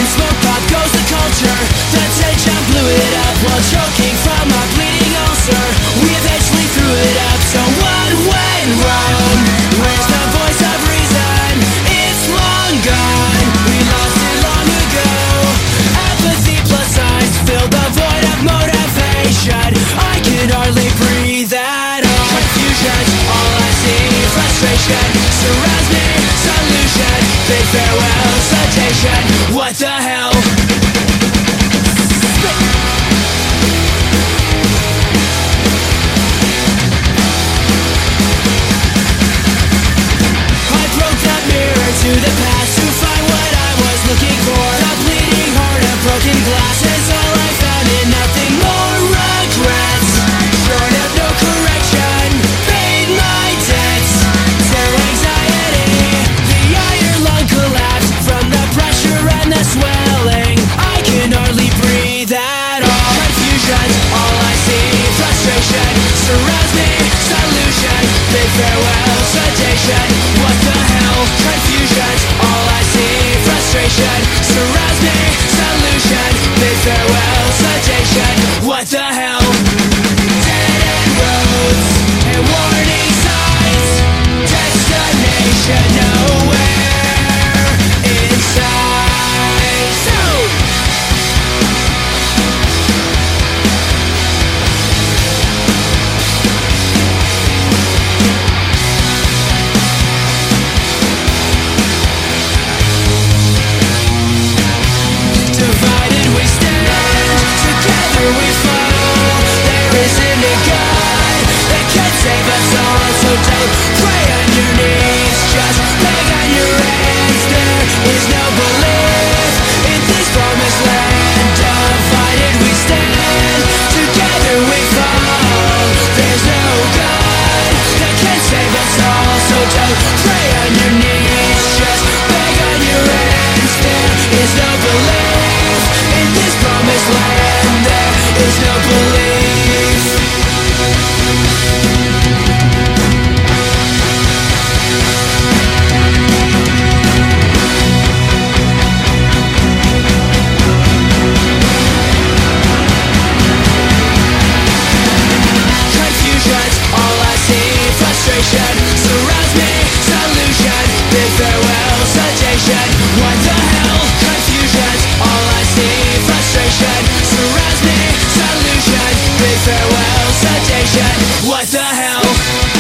smoke pop goes the culture. The tension blew it up while choking from a bleeding ulcer. We eventually threw it up, so what went wrong? Where's the voice of reason? It's long gone. We lost it long ago. Apathy plus eyes fill the void of motivation. I can hardly breathe at all. Confusion's all I see. Frustration surrounds me. Solution, big farewell, citation. What the hell? I broke that mirror to the past to find what I was looking for. The bleeding heart of broken glass is all I found, and nothing more regrets. Short of no correction, paid my debts. Zero anxiety, the iron lung collapsed from the pressure and the swelling. I can hardly breathe at all. Confusion's all I see. Frustration surrounds me. Solution, big farewell, citation. What the hell? Confusion's all I see. Frustration surrounds me. Solution, big farewell, citation. What the hell? Dead end roads and warning signs. Destination nowhere inside. So divided we stand, together we fall. There isn't a God that can save us all, so don't pray on your knees, just beg on your hands. There is no belief in this promised land. Divided we stand, together we fall. There's no God that can save us all, so don't pray on your knees, just beg on your hands. There is no belief in this promised land. There is no belief. Confusion's all I see. Frustration surrounds me. Solution, big farewell, citation. What the hell? Confusion's all I see. Frustration surrounds me. Solution, big farewell, citation. What the hell?